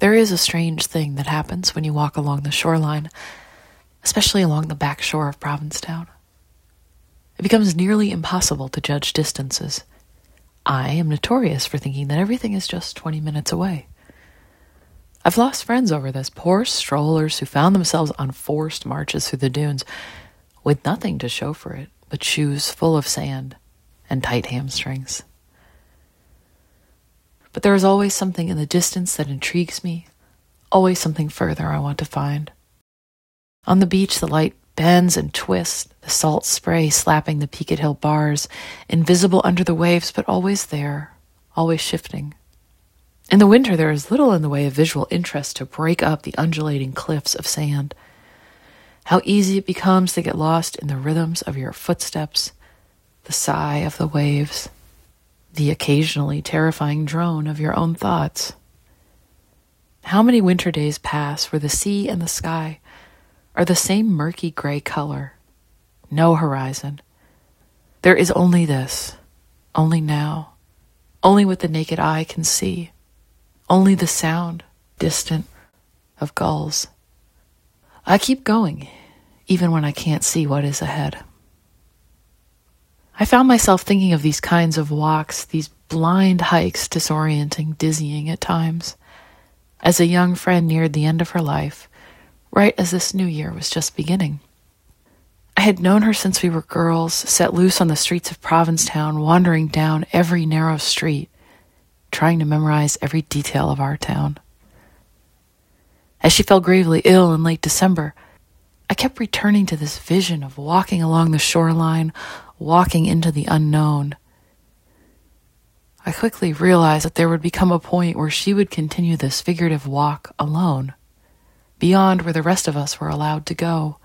There is a strange thing that happens when you walk along the shoreline, especially along the back shore of Provincetown. It becomes nearly impossible to judge distances. I am notorious for thinking that everything is just 20 minutes away. I've lost friends over this, poor strollers who found themselves on forced marches through the dunes with nothing to show for it but shoes full of sand and tight hamstrings. But there is always something in the distance that intrigues me, always something further I want to find. On the beach, the light bends and twists, the salt spray slapping the Peaked Hill bars, invisible under the waves, but always there, always shifting. In the winter, there is little in the way of visual interest to break up the undulating cliffs of sand. How easy it becomes to get lost in the rhythms of your footsteps, the sigh of the waves, the occasionally terrifying drone of your own thoughts. How many winter days pass where the sea and the sky are the same murky gray color, no horizon. There is only this, only now, only what the naked eye can see. Only the sound, distant, of gulls. I keep going, even when I can't see what is ahead. I found myself thinking of these kinds of walks, these blind hikes, disorienting, dizzying at times, as a young friend neared the end of her life, right as this new year was just beginning. I had known her since we were girls, set loose on the streets of Provincetown, wandering down every narrow street, trying to memorize every detail of our town. As she fell gravely ill in late December, I kept returning to this vision of walking along the shoreline, walking into the unknown. I quickly realized that there would become a point where she would continue this figurative walk alone, beyond where the rest of us were allowed to go.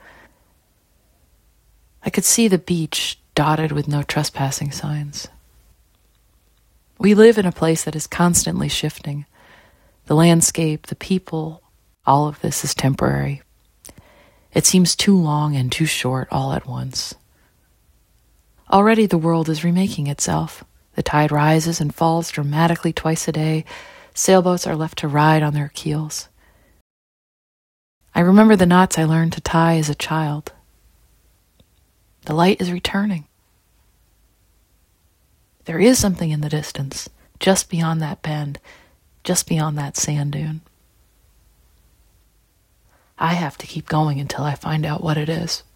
I could see the beach dotted with no trespassing signs. We live in a place that is constantly shifting. The landscape, the people, all of this is temporary. It seems too long and too short all at once. Already the world is remaking itself. The tide rises and falls dramatically twice a day. Sailboats are left to ride on their keels. I remember the knots I learned to tie as a child. The light is returning. There is something in the distance, just beyond that bend, just beyond that sand dune. I have to keep going until I find out what it is.